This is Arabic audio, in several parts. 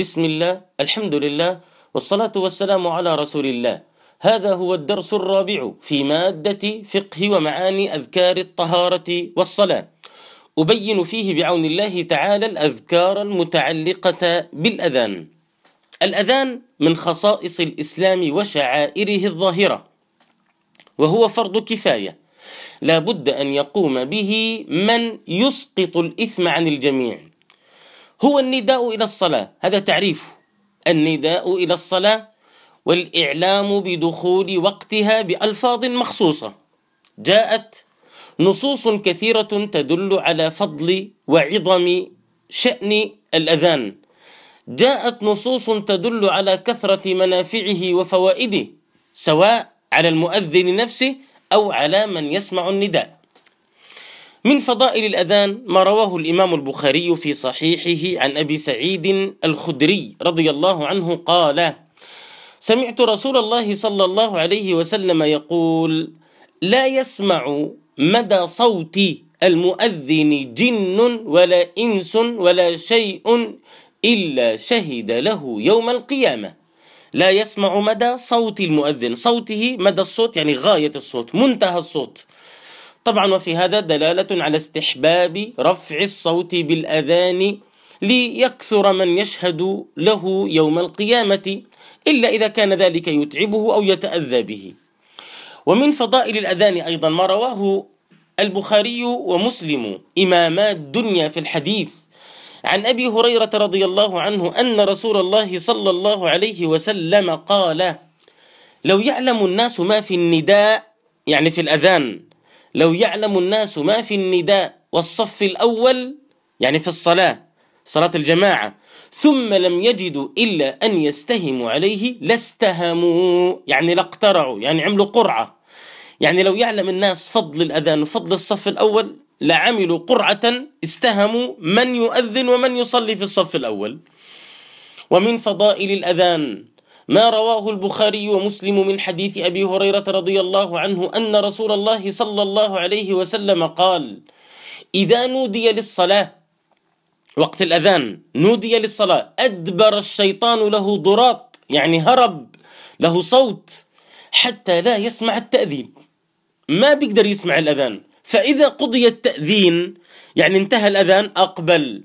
بسم الله، الحمد لله، والصلاة والسلام على رسول الله. هذا هو الدرس الرابع في مادة فقه ومعاني أذكار الطهارة والصلاة. أبين فيه بعون الله تعالى الأذكار المتعلقة بالأذان. الأذان من خصائص الإسلام وشعائره الظاهرة، وهو فرض كفاية لا بد أن يقوم به من يسقط الإثم عن الجميع. هو النداء إلى الصلاة، هذا تعريفه: النداء إلى الصلاة والإعلام بدخول وقتها بألفاظ مخصوصة. جاءت نصوص كثيرة تدل على فضل وعظم شأن الأذان، جاءت نصوص تدل على كثرة منافعه وفوائده، سواء على المؤذن نفسه أو على من يسمع النداء. من فضائل الأذان ما رواه الإمام البخاري في صحيحه عن أبي سعيد الخدري رضي الله عنه قال: سمعت رسول الله صلى الله عليه وسلم يقول: لا يسمع مدى صوت المؤذن جن ولا إنس ولا شيء إلا شهد له يوم القيامة. لا يسمع مدى صوت المؤذن، صوته مدى الصوت يعني غاية الصوت، منتهى الصوت. طبعا وفي هذا دلالة على استحباب رفع الصوت بالأذان ليكثر من يشهد له يوم القيامة، إلا إذا كان ذلك يتعبه أو يتأذى به. ومن فضائل الأذان أيضا ما رواه البخاري ومسلم إماما الدنيا في الحديث عن أبي هريرة رضي الله عنه أن رسول الله صلى الله عليه وسلم قال: لو يعلم الناس ما في النداء، يعني في الأذان، لو يعلم الناس ما في النداء والصف الأول، يعني في الصلاة، صلاة الجماعة، ثم لم يجدوا إلا أن يستهموا عليه لاستهموا، يعني لاقترعوا، يعني عملوا قرعة. يعني لو يعلم الناس فضل الأذان وفضل الصف الأول لعملوا قرعة استهموا من يؤذن ومن يصلي في الصف الأول. ومن فضائل الأذان ما رواه البخاري ومسلم من حديث أبي هريرة رضي الله عنه أن رسول الله صلى الله عليه وسلم قال: إذا نودي للصلاة، وقت الأذان نودي للصلاة، أدبر الشيطان له ضراط، يعني هرب له صوت، حتى لا يسمع التأذين، ما بيقدر يسمع الأذان. فإذا قضي التأذين، يعني انتهى الأذان، أقبل.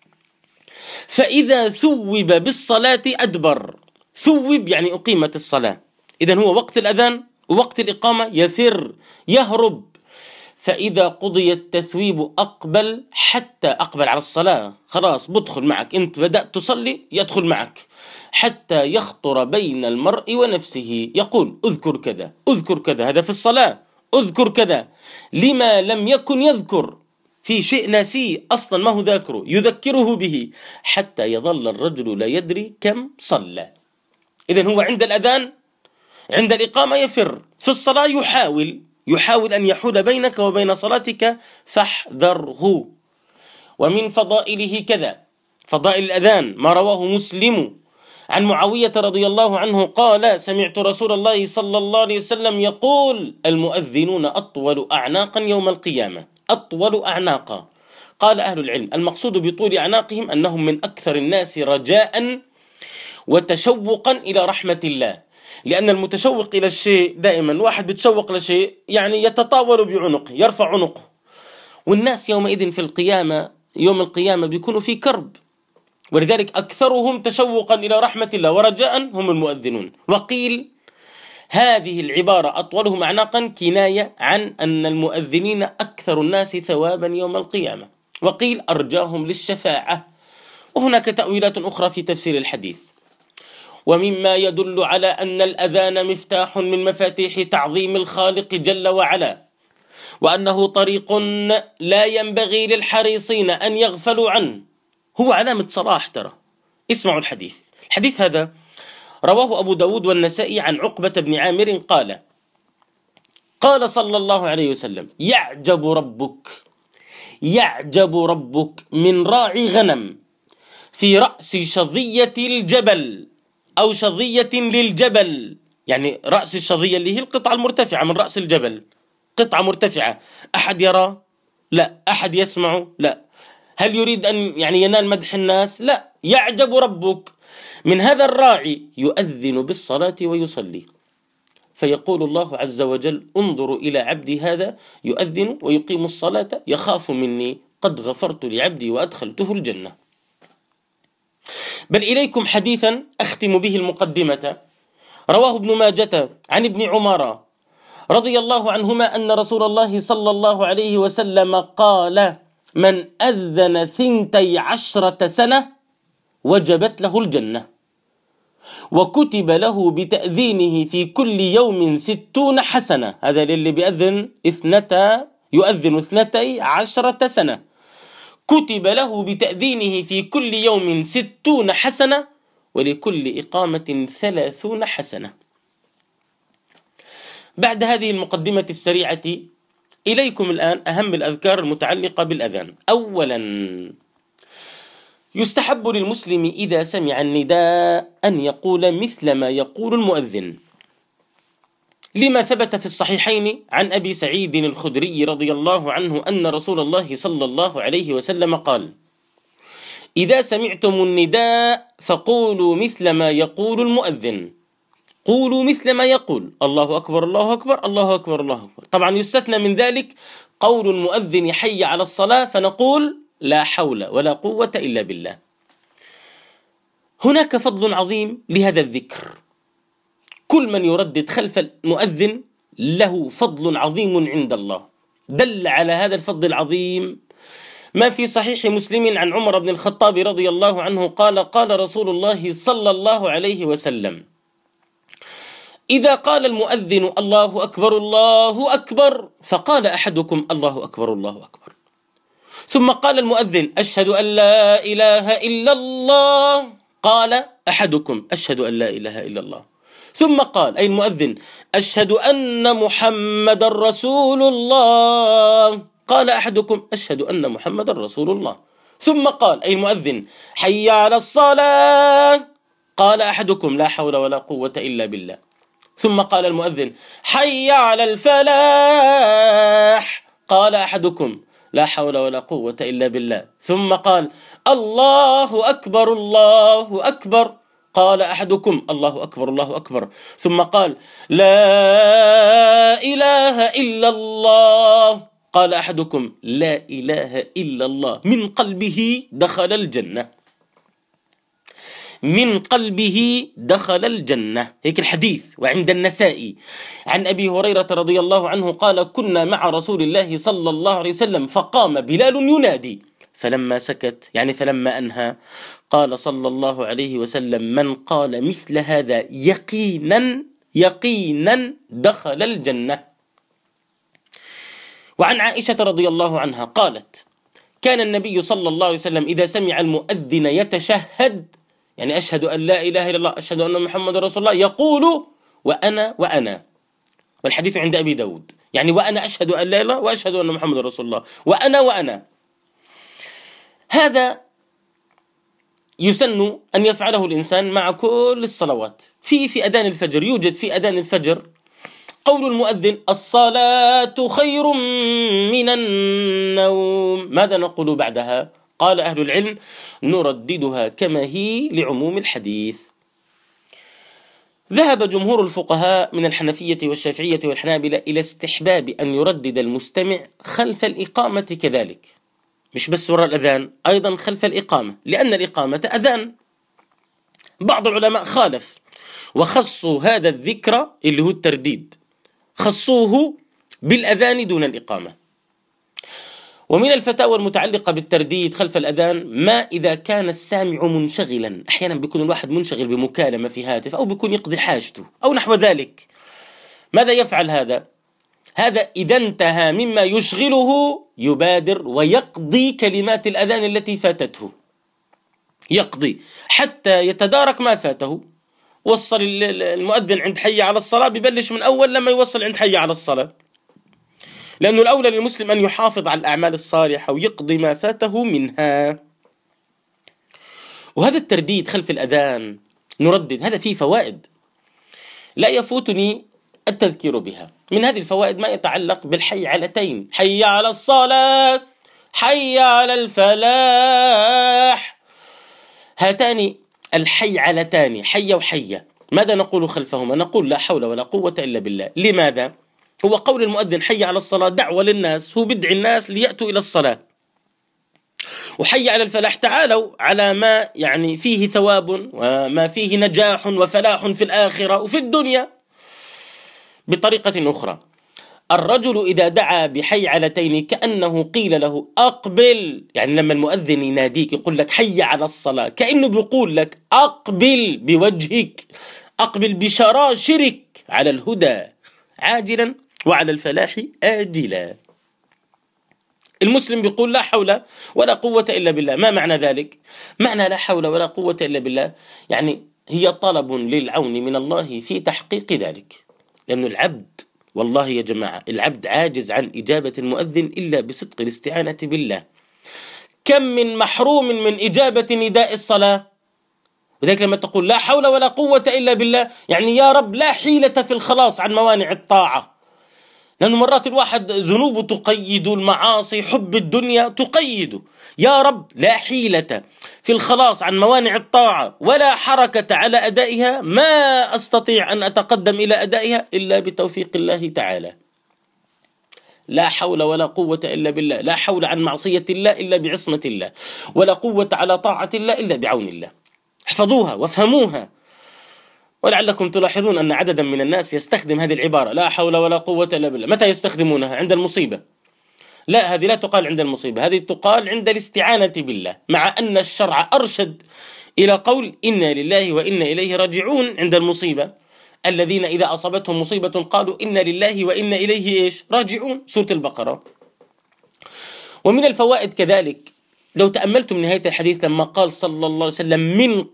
فإذا ثوب بالصلاة أدبر. ثوب يعني أقيمت الصلاة، إذن هو وقت الأذان ووقت الإقامة يفر يهرب. فإذا قضي التثويب أقبل، حتى أقبل على الصلاة، خلاص بدخل معك، أنت بدأت تصلي يدخل معك، حتى يخطر بين المرء ونفسه، يقول: أذكر كذا أذكر كذا، هذا في الصلاة، أذكر كذا، لما لم يكن يذكر، في شيء ناسيه أصلا ما هو ذاكره، يذكره به، حتى يظل الرجل لا يدري كم صلى. إذن هو عند الأذان، عند الإقامة يفر، في الصلاة يحاول أن يحول بينك وبين صلاتك، فاحذره. ومن فضائله كذا، فضائل الأذان ما رواه مسلم عن معاوية رضي الله عنه قال: سمعت رسول الله صلى الله عليه وسلم يقول: المؤذنون أطول أعناقا يوم القيامة. أطول أعناقا، قال أهل العلم المقصود بطول أعناقهم أنهم من أكثر الناس رجاء وتشوقا إلى رحمة الله، لأن المتشوق إلى الشيء دائما، واحد بتشوق لشيء يعني يتطاول بعنقه، يرفع عنقه، والناس يومئذ في القيامة، يوم القيامة بيكونوا في كرب، ولذلك أكثرهم تشوقا إلى رحمة الله ورجاء هم المؤذنون. وقيل هذه العبارة أطولهم أعناقا كناية عن أن المؤذنين أكثر الناس ثوابا يوم القيامة، وقيل أرجاهم للشفاعة، وهناك تأويلات أخرى في تفسير الحديث. ومما يدل على أن الأذان مفتاح من مفاتيح تعظيم الخالق جل وعلا، وأنه طريق لا ينبغي للحريصين أن يغفلوا عنه، هو علامة صلاح. ترى اسمعوا الحديث. الحديث هذا رواه أبو داود والنسائي عن عقبة بن عامر قال: قال صلى الله عليه وسلم: يعجب ربك من راعي غنم في رأس شظية الجبل، أو شظية للجبل، يعني رأس الشظية اللي هي القطعة المرتفعة من رأس الجبل، قطعة مرتفعة، أحد يرى؟ لا. أحد يسمع؟ لا. هل يريد أن يعني ينال مدح الناس؟ لا. يعجب ربك من هذا الراعي يؤذن بالصلاة ويصلي، فيقول الله عز وجل: انظروا إلى عبدي هذا يؤذن ويقيم الصلاة يخاف مني، قد غفرت لعبدي وأدخلته الجنة. بل إليكم حديثا أختم به المقدمة، رواه ابن ماجة عن ابن عمر رضي الله عنهما أن رسول الله صلى الله عليه وسلم قال: من أذن 12 سنة وجبت له الجنة، وكتب له بتأذينه في كل يوم 60 حسنة. هذا للي يؤذن 12 سنة، كتب له بتأذينه في كل يوم 60 حسنة، ولكل إقامة 30 حسنة. بعد هذه المقدمة السريعة إليكم الآن أهم الأذكار المتعلقة بالأذان. أولا، يستحب للمسلم إذا سمع النداء أن يقول مثل ما يقول المؤذن، لما ثبت في الصحيحين عن أبي سعيد الخدري رضي الله عنه أن رسول الله صلى الله عليه وسلم قال: إذا سمعتم النداء فقولوا مثل ما يقول المؤذن، قولوا مثل ما يقول: الله أكبر الله أكبر الله أكبر الله أكبر. طبعا يستثنى من ذلك قول المؤذن حي على الصلاة، فنقول: لا حول ولا قوة إلا بالله. هناك فضل عظيم لهذا الذكر، كل من يردد خلف المؤذن له فضل عظيم عند الله. دل على هذا الفضل العظيم ما في صحيح مسلم عن عمر بن الخطاب رضي الله عنه قال: قال رسول الله صلى الله عليه وسلم: إذا قال المؤذن الله أكبر الله أكبر، فقال أحدكم الله أكبر الله أكبر، ثم قال المؤذن: أشهد أن لا إله إلا الله، قال أحدكم: أشهد أن لا إله إلا الله، ثم قال أي المؤذن: أشهد أن محمد رسول الله، قال أحدكم: أشهد أن محمد رسول الله، ثم قال أي المؤذن: حي على الصلاة، قال أحدكم: لا حول ولا قوة إلا بالله، ثم قال المؤذن: حي على الفلاح، قال أحدكم: لا حول ولا قوة إلا بالله، ثم قال: الله أكبر الله أكبر، قال أحدكم: الله أكبر الله أكبر، ثم قال: لا إله إلا الله، قال أحدكم: لا إله إلا الله. من قلبه دخل الجنة، من قلبه دخل الجنة. هيك الحديث. وعند النسائي عن أبي هريرة رضي الله عنه قال: كنا مع رسول الله صلى الله عليه وسلم فقام بلال ينادي، فلما سكت يعني فلما أنهى قال صلى الله عليه وسلم: من قال مثل هذا يقينا دخل الجنة. وعن عائشة رضي الله عنها قالت: كان النبي صلى الله عليه وسلم إذا سمع المؤذن يتشهد، يعني أشهد أن لا إله إلا الله أشهد أن محمد رسول الله، يقول: وأنا. والحديث عند أبي داود، يعني وأنا أشهد أن لا إله إلا الله وأشهد أن محمد رسول الله، وأنا. هذا يسن أن يفعله الإنسان مع كل الصلوات. في أذان الفجر، يوجد في أذان الفجر قول المؤذن: الصلاة خير من النوم. ماذا نقول بعدها؟ قال أهل العلم: نرددها كما هي لعموم الحديث. ذهب جمهور الفقهاء من الحنفية والشافعية والحنابلة إلى استحباب أن يردد المستمع خلف الإقامة كذلك، مش بس وراء الأذان، أيضا خلف الإقامة، لأن الإقامة أذان. بعض العلماء خالف وخصوا هذا الذكر اللي هو الترديد، خصوه بالأذان دون الإقامة. ومن الفتاوى المتعلقة بالترديد خلف الأذان ما إذا كان السامع منشغلا، أحيانا بيكون الواحد منشغل بمكالمة في هاتف، أو بيكون يقضي حاجته أو نحو ذلك. ماذا يفعل هذا إذا انتهى مما يشغله يبادر ويقضي كلمات الأذان التي فاتته، يقضي حتى يتدارك ما فاته. وصل المؤذن عند حي على الصلاة، ببلش من أول لما يوصل عند حي على الصلاة، لأنه الأولى للمسلم أن يحافظ على الأعمال الصالحة ويقضي ما فاته منها. وهذا الترديد خلف الأذان نردد، هذا فيه فوائد لا يفوتني التذكير بها. من هذه الفوائد ما يتعلق بالحي علتين: حي على الصلاة، حي على الفلاح. هاتان الحيعلتان، حي وحية، ماذا نقول خلفهما؟ نقول لا حول ولا قوة إلا بالله. لماذا؟ هو قول المؤذن حي على الصلاة دعوة للناس، هو بدعي الناس ليأتوا إلى الصلاة. وحي على الفلاح، تعالوا على ما يعني فيه ثواب وما فيه نجاح وفلاح في الآخرة وفي الدنيا بطريقة أخرى. الرجل إذا دعا بحيعلتين كأنه قيل له أقبل، يعني لما المؤذن يناديك يقول لك حي على الصلاة، كأنه بيقول لك أقبل بوجهك، أقبل بشراشرك على الهدى عاجلا وعلى الفلاح آجلا. المسلم بيقول لا حول ولا قوة إلا بالله. ما معنى ذلك؟ معنى لا حول ولا قوة إلا بالله يعني هي طلب للعون من الله في تحقيق ذلك، لأن العبد، والله يا جماعة، العبد عاجز عن إجابة المؤذن إلا بصدق الاستعانة بالله. كم من محروم من إجابة نداء الصلاة. وذلك لما تقول لا حول ولا قوة إلا بالله يعني يا رب لا حيلة في الخلاص عن موانع الطاعة، لأنه مرات الواحد ذنوبه تقيد، المعاصي، حب الدنيا تقيده. يا رب لا حيلة في الخلاص عن موانع الطاعة ولا حركة على أدائها، ما أستطيع أن أتقدم إلى أدائها إلا بتوفيق الله تعالى. لا حول ولا قوة إلا بالله، لا حول عن معصية الله إلا بعصمة الله، ولا قوة على طاعة الله إلا بعون الله. احفظوها وافهموها. ولعلكم تلاحظون أن عددا من الناس يستخدم هذه العبارة لا حول ولا قوة إلا بالله. متى يستخدمونها؟ عند المصيبة. لا، هذه لا تقال عند المصيبة، هذه تقال عند الاستعانة بالله، مع أن الشرع أرشد إلى قول إنا لله وإنا إليه راجعون عند المصيبة. الذين إذا أصابتهم مصيبة قالوا إنا لله وإنا إليه راجعون، سورة البقرة. ومن الفوائد كذلك لو تأملتم نهاية الحديث لما قال صلى الله عليه وسلم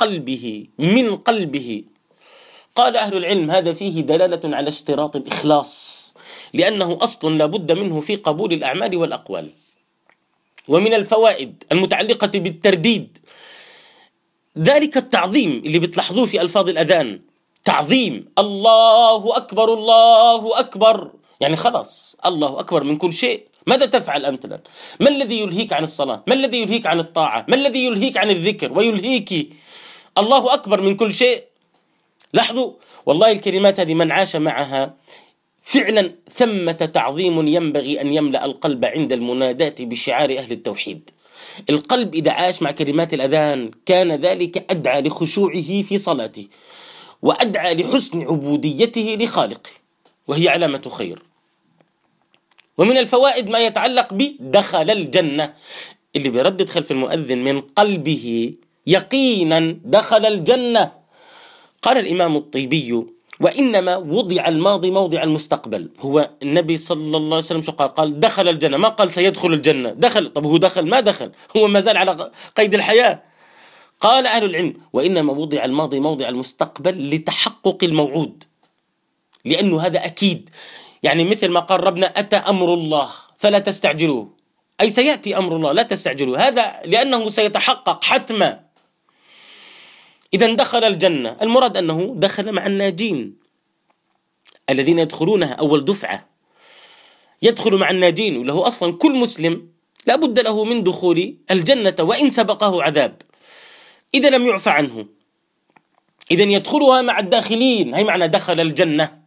من قلبه، قال أهل العلم هذا فيه دلالة على اشتراط الإخلاص، لأنه أصل لا بد منه في قبول الأعمال والأقوال. ومن الفوائد المتعلقة بالترديد ذلك التعظيم اللي بتلاحظوه في ألفاظ الأذان، تعظيم الله أكبر الله أكبر، يعني خلاص الله أكبر من كل شيء. ماذا تفعل أمثلا؟ ما الذي يلهيك عن الصلاة؟ ما الذي يلهيك عن الطاعة؟ ما الذي يلهيك عن الذكر ويلهيك؟ الله أكبر من كل شيء. لاحظوا والله الكلمات هذه من عاش معها فعلا ثمة تعظيم ينبغي أن يملأ القلب عند المناداة بشعار أهل التوحيد. القلب إذا عاش مع كلمات الأذان كان ذلك أدعى لخشوعه في صلاته وأدعى لحسن عبوديته لخالقه، وهي علامة خير. ومن الفوائد ما يتعلق بدخل الجنة، اللي بيردد خلف المؤذن من قلبه يقينا دخل الجنة. قال الإمام الطيبي وإنما وضع الماضي موضع المستقبل. هو النبي صلى الله عليه وسلم شو قال؟ قال دخل الجنة، ما قال سيدخل الجنة. دخل، طب هو دخل ما دخل، هو ما زال على قيد الحياة. قال أهل العلم وإنما وضع الماضي موضع المستقبل لتحقق الموعود، لأنه هذا أكيد. يعني مثل ما قال ربنا أتى أمر الله فلا تستعجلوه، أي سيأتي أمر الله لا تستعجلوه، هذا لأنه سيتحقق حتما. إذا دخل الجنة المراد أنه دخل مع الناجين الذين يدخلونها أول دفعة، يدخل مع الناجين، وله أصلا كل مسلم لا بد له من دخول الجنة وإن سبقه عذاب إذا لم يعفى عنه. إذا يدخلها مع الداخلين، هي معنى دخل الجنة.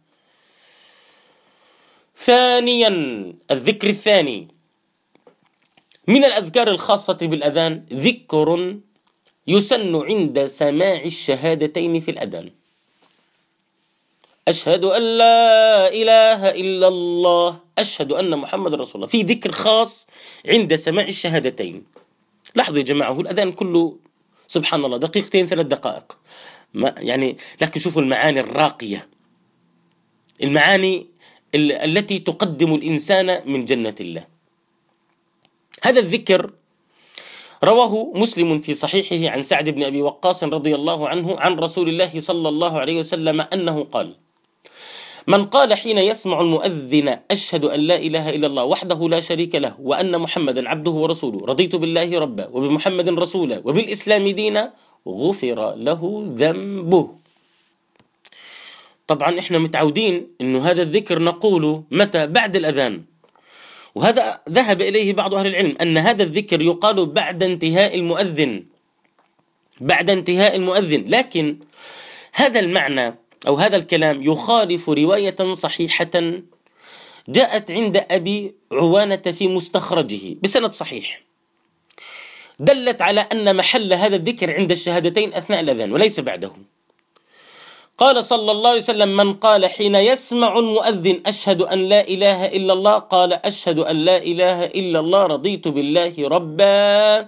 ثانيا الذكر الثاني من الأذكار الخاصة بالأذان ذكر يسن عند سماع الشهادتين في الأذان. أشهد أن لا إله إلا الله، أشهد أن محمد رسول الله، في ذكر خاص عند سماع الشهادتين. لاحظوا يا جماعة، هو الأذان كله سبحان الله دقيقتين 3 دقائق، يعني لكن شوفوا المعاني الراقية، المعاني التي تقدم الإنسان من جنة الله. هذا الذكر رواه مسلم في صحيحه عن سعد بن أبي وقاص رضي الله عنه عن رسول الله صلى الله عليه وسلم أنه قال من قال حين يسمع المؤذن أشهد أن لا إله إلا الله وحده لا شريك له وأن محمدا عبده ورسوله رضيت بالله ربا وبمحمد رسولا وبالإسلام دينا غفر له ذنبه. طبعا احنا متعودين انه هذا الذكر نقوله متى؟ بعد الأذان، وهذا ذهب إليه بعض أهل العلم أن هذا الذكر يقال بعد انتهاء المؤذن. بعد انتهاء المؤذن. لكن هذا المعنى أو هذا الكلام يخالف رواية صحيحة جاءت عند أبي عوانة في مستخرجه بسند صحيح، دلت على أن محل هذا الذكر عند الشهادتين أثناء الأذان وليس بعده. قال صلى الله عليه وسلم: من قال حين يسمع المؤذن أشهد أن لا إله إلا الله، قال أشهد أن لا إله إلا الله، رضيت بالله ربا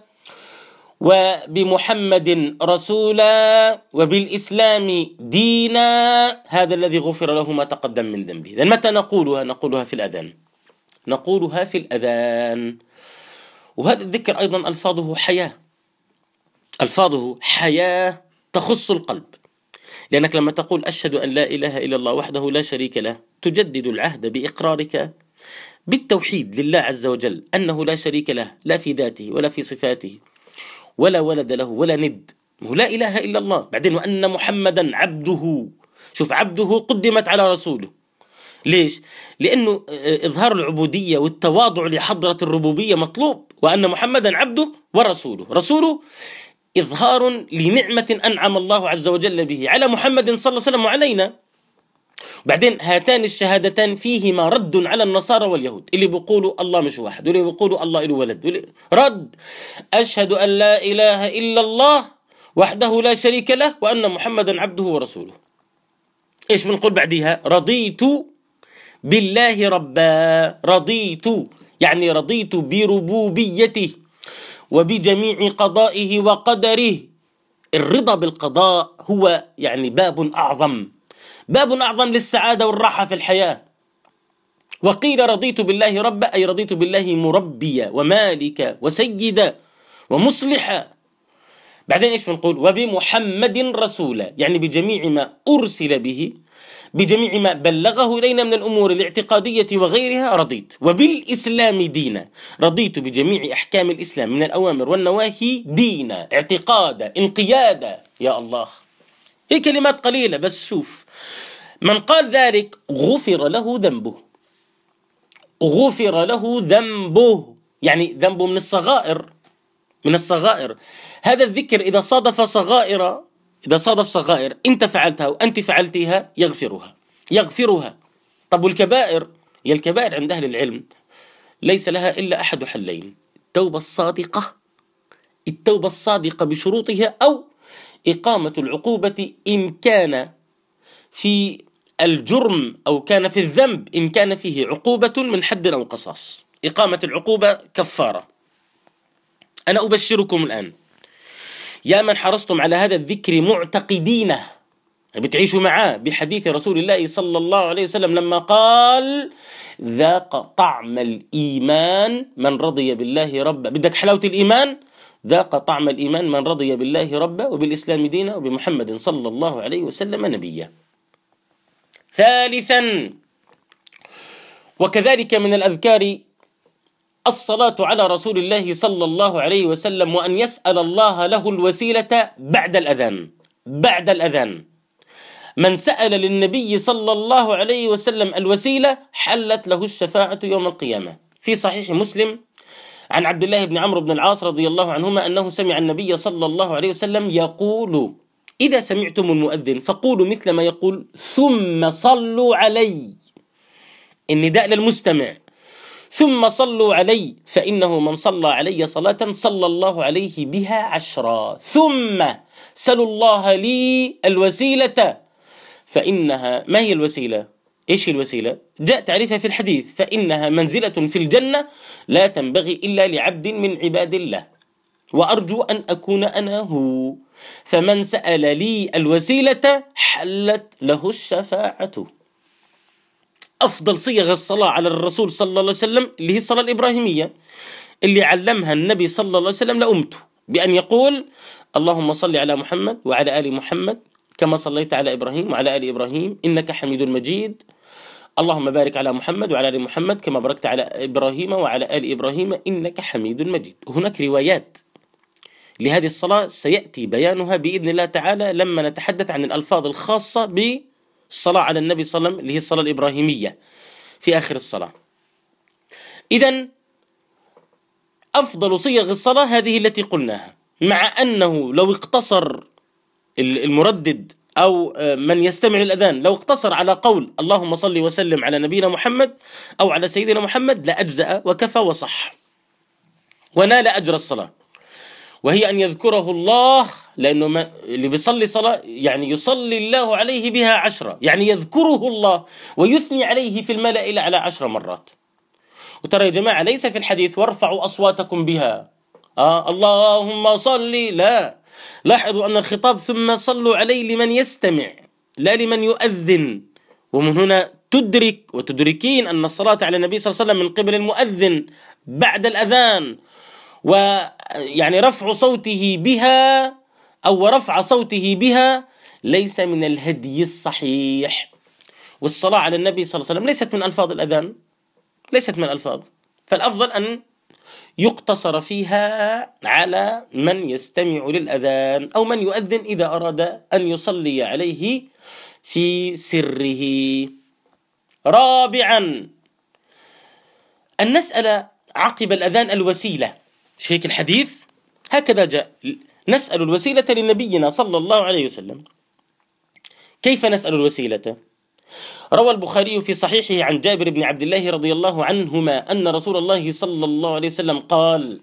وبمحمد رسولا وبالإسلام دينا، هذا الذي غفر له ما تقدم من ذنبه. إذن متى نقولها؟ نقولها في الأذان، نقولها في الأذان. وهذا الذكر أيضا ألفاظه حياة، ألفاظه حياة تخص القلب، لأنك لما تقول أشهد أن لا إله إلا الله وحده لا شريك له تجدد العهد بإقرارك بالتوحيد لله عز وجل، أنه لا شريك له، لا في ذاته ولا في صفاته ولا ولد له ولا ند، لا إله إلا الله. بعدين وأن محمدا عبده، شوف عبده قدمت على رسوله. ليش؟ لأنه إظهار العبودية والتواضع لحضرة الربوبية مطلوب، وأن محمدا عبده ورسوله. رسوله إظهار لنعمة أنعم الله عز وجل به على محمد صلى الله عليه وسلم وعلينا. بعدين هاتان الشهادتان فيهما رد على النصارى واليهود اللي بيقولوا الله مش واحد، واللي بيقولوا الله له ولد. رد: أشهد أن لا إله إلا الله وحده لا شريك له وأن محمدا عبده ورسوله. إيش بنقول بعديها؟ رضيت بالله ربا. رضيت يعني رضيت بربوبيته وبجميع قضائه وقدره. الرضا بالقضاء هو يعني باب أعظم للسعادة والراحة في الحياة. وقيل رضيت بالله ربا أي رضيت بالله مربيا ومالكا وسيدا ومصلحا. بعدين إيش بنقول؟ وبمحمد رسولا، يعني بجميع ما أرسل به، بجميع ما بلغه إلينا من الأمور الاعتقادية وغيرها رضيت. وبالإسلام دينا، رضيت بجميع أحكام الإسلام من الأوامر والنواهي دينا، اعتقادا، انقيادا. يا الله، هي كلمات قليلة بس شوف، من قال ذلك غفر له ذنبه، غفر له ذنبه، يعني ذنبه من الصغائر، من الصغائر. هذا الذكر إذا صادف صغائر أنت فعلتها وأنت فعلتها يغفرها. طب والكبائر؟ هي الكبائر عند أهل العلم ليس لها إلا أحد حلين: التوبة الصادقة بشروطها، أو إقامة العقوبة إن كان في الجرم أو كان في الذنب، إن كان فيه عقوبة من حد أو قصاص. إقامة العقوبة كفارة. أنا أبشركم الآن يا من حرصتم على هذا الذكر معتقدينه، بتعيشوا معاه بحديث رسول الله صلى الله عليه وسلم لما قال: ذاق طعم الإيمان من رضي بالله ربا. بدك حلاوة الإيمان؟ ذاق طعم الإيمان من رضي بالله ربا وبالإسلام دينا وبمحمد صلى الله عليه وسلم نبيا. ثالثا، وكذلك من الأذكار الصلاة على رسول الله صلى الله عليه وسلم، وأن يسأل الله له الوسيلة بعد الأذان. من سأل للنبي صلى الله عليه وسلم الوسيلة حلت له الشفاعة يوم القيامة. في صحيح مسلم عن عبد الله بن عمرو بن العاص رضي الله عنهما أنه سمع النبي صلى الله عليه وسلم يقول: إذا سمعتم المؤذن فقولوا مثل ما يقول ثم صلوا علي. النداء للمستمع: ثم صلوا علي، فإنه من صلى علي صلاة صلى الله عليه بها 10. ثم سلوا الله لي الوسيلة، فإنها، ما هي الوسيلة؟ إيش هي الوسيلة؟ جاء تعريفها في الحديث: فإنها منزلة في الجنة لا تنبغي إلا لعبد من عباد الله، وأرجو أن أكون أنا هو، فمن سأل لي الوسيلة حلت له الشفاعة. أفضل صيغ الصلاة على الرسول صلى الله عليه وسلم اللي هي الصلاة الإبراهيمية اللي علمها النبي صلى الله عليه وسلم لأمته، بأن يقول: اللهم صل على محمد وعلى آل محمد كما صليت على إبراهيم وعلى آل إبراهيم إنك حميد مجيد، اللهم بارك على محمد وعلى آل محمد كما باركت على إبراهيم وعلى آل إبراهيم إنك حميد مجيد. هناك روايات لهذه الصلاة سيأتي بيانها بإذن الله تعالى لما نتحدث عن الألفاظ الخاصة بالصلاة على النبي صلى الله عليه وسلم اللي هي الصلاة الإبراهيمية في آخر الصلاة. إذن أفضل صيغ الصلاة هذه التي قلناها: مع أنه لو اقتصر المردد أو من يستمع للأذان لو اقتصر على قول اللهم صل وسلم على نبينا محمد أو على سيدنا محمد لأجزأ وكفى وصح ونال أجر الصلاة، وهي أن يذكره الله، لأنه اللي بيصلي صلاة يعني يصلي الله عليه بها 10، يعني يذكره الله ويثني عليه في الملأ إلى على 10 مرات. وترى يا جماعة ليس في الحديث وارفعوا أصواتكم بها اللهم صل، لا، لاحظوا أن الخطاب ثم صلوا عليه لمن يستمع لا لمن يؤذن. ومن هنا تدرك وتدركين أن الصلاة على النبي صلى الله عليه وسلم من قبل المؤذن بعد الأذان، ويعني رفع صوته بها أو رفع صوته بها ليس من الهدي الصحيح. والصلاة على النبي صلى الله عليه وسلم ليست من ألفاظ الأذان، ليست من الألفاظ، فالأفضل أن يقتصر فيها على من يستمع للأذان أو من يؤذن إذا أراد أن يصلي عليه في سره. رابعا، أن نسأل عقب الأذان الوسيلة، مش هيك الحديث هكذا جاء، نسأل الوسيلة لنبينا صلى الله عليه وسلم. كيف نسأل الوسيلة؟ روى البخاري في صحيحه عن جابر بن عبد الله رضي الله عنهما أن رسول الله صلى الله عليه وسلم قال: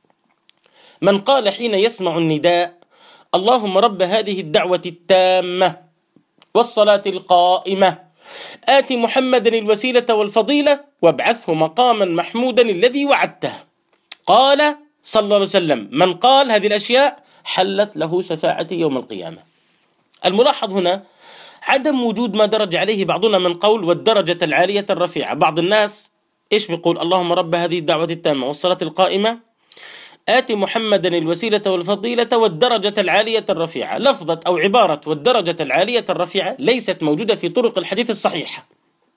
من قال حين يسمع النداء اللهم رب هذه الدعوة التامة والصلاة القائمة آت محمدا الوسيلة والفضيلة وابعثه مقاما محمودا الذي وعدته، قال صلى الله عليه وسلم: من قال هذه الأشياء حلت له شفاعتي يوم القيامة. الملاحظ هنا عدم وجود ما درج عليه بعضنا من قول والدرجة العالية الرفيعة. بعض الناس إيش بيقول؟ اللهم رب هذه الدعوة التامة والصلاة القائمة آت محمدا الوسيلة والفضيلة والدرجة العالية الرفيعة. لفظة أو عبارة والدرجة العالية الرفيعة ليست موجودة في طرق الحديث الصحيحة.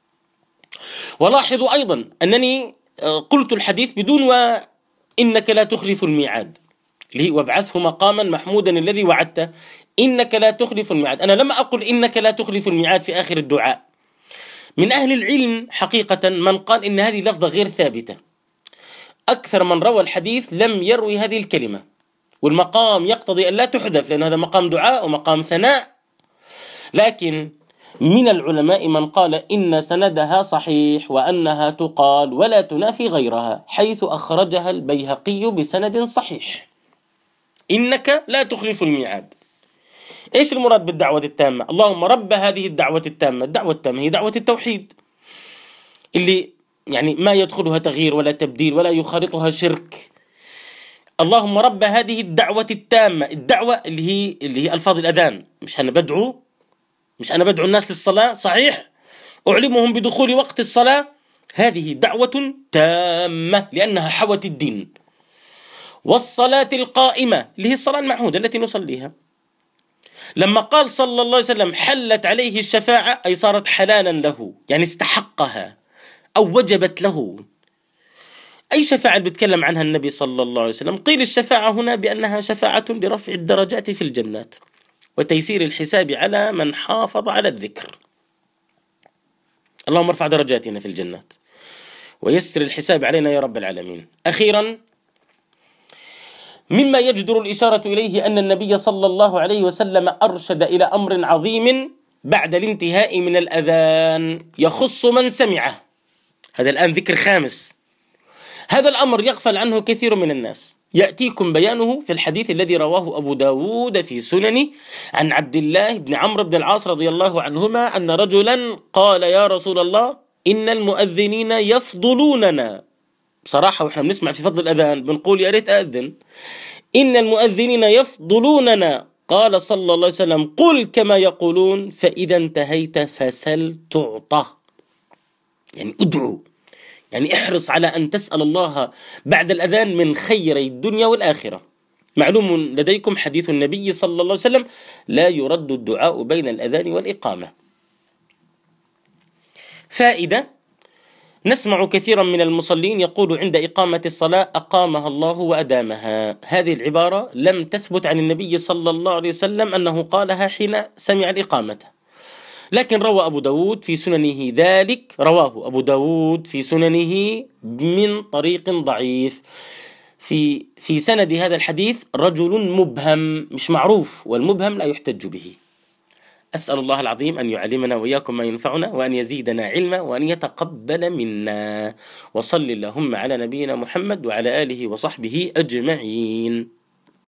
ولاحظوا أيضا أنني قلت الحديث بدون وإنك لا تخلف الميعاد، وابعثه مقاما محمودا الذي وعدته. إنك لا تخلف الميعاد، أنا لم أقل إنك لا تخلف الميعاد في آخر الدعاء. من أهل العلم حقيقة من قال إن هذه لفظة غير ثابتة، أكثر من روى الحديث لم يروي هذه الكلمة، والمقام يقتضي أن لا تحذف لأن هذا مقام دعاء ومقام ثناء. لكن من العلماء من قال إن سندها صحيح وأنها تقال ولا تنافي غيرها، حيث أخرجها البيهقي بسند صحيح: إنك لا تخلف الميعاد. إيش المراد بالدعوة التامة؟ اللهم رب هذه الدعوة التامة. الدعوة التامة هي دعوة التوحيد اللي يعني ما يدخلها تغيير ولا تبديل ولا يخالطها شرك. اللهم رب هذه الدعوة التامة، الدعوة اللي هي ألفاظ الأذان. مش أنا بدعو الناس للصلاة، صحيح، أعلمهم بدخول وقت الصلاة، هذه دعوة تامة لأنها حوت الدين. والصلاة القائمة اللي هي الصلاة المعهودة التي نصليها. لما قال صلى الله عليه وسلم حلت عليه الشفاعة أي صارت حلالا له، يعني استحقها أو وجبت له. أي شفاعة بيتكلم عنها النبي صلى الله عليه وسلم؟ قيل الشفاعة هنا بأنها شفاعة لرفع الدرجات في الجنات وتيسير الحساب على من حافظ على الذكر. اللهم ارفع درجاتنا في الجنات ويسر الحساب علينا يا رب العالمين. أخيرا، مما يجدر الإشارة إليه أن النبي صلى الله عليه وسلم أرشد إلى أمر عظيم بعد الانتهاء من الأذان يخص من سمعه. هذا الآن ذكر خامس. هذا الأمر يغفل عنه كثير من الناس، يأتيكم بيانه في الحديث الذي رواه أبو داود في سننه عن عبد الله بن عمرو بن العاص رضي الله عنهما أن رجلا قال: يا رسول الله إن المؤذنين يفضلوننا. بصراحة وإحنا بنسمع في فضل الأذان بنقول يا ريت أذن. إن المؤذنين يفضلوننا. قال صلى الله عليه وسلم: قل كما يقولون فإذا انتهيت فسل تعطى. يعني ادعو، يعني احرص على أن تسأل الله بعد الأذان من خير الدنيا والآخرة. معلوم لديكم حديث النبي صلى الله عليه وسلم: لا يرد الدعاء بين الأذان والإقامة. فائدة: نسمع كثيرا من المصلين يقول عند إقامة الصلاة أقامها الله وأدامها. هذه العبارة لم تثبت عن النبي صلى الله عليه وسلم أنه قالها حين سمع الإقامة، لكن رواه أبو داود في سننه من طريق ضعيف. في سند هذا الحديث رجل مبهم مش معروف، والمبهم لا يحتج به. أسأل الله العظيم أن يعلمنا وإياكم ما ينفعنا، وأن يزيدنا علما، وأن يتقبل منا. وصل اللهم على نبينا محمد وعلى آله وصحبه أجمعين.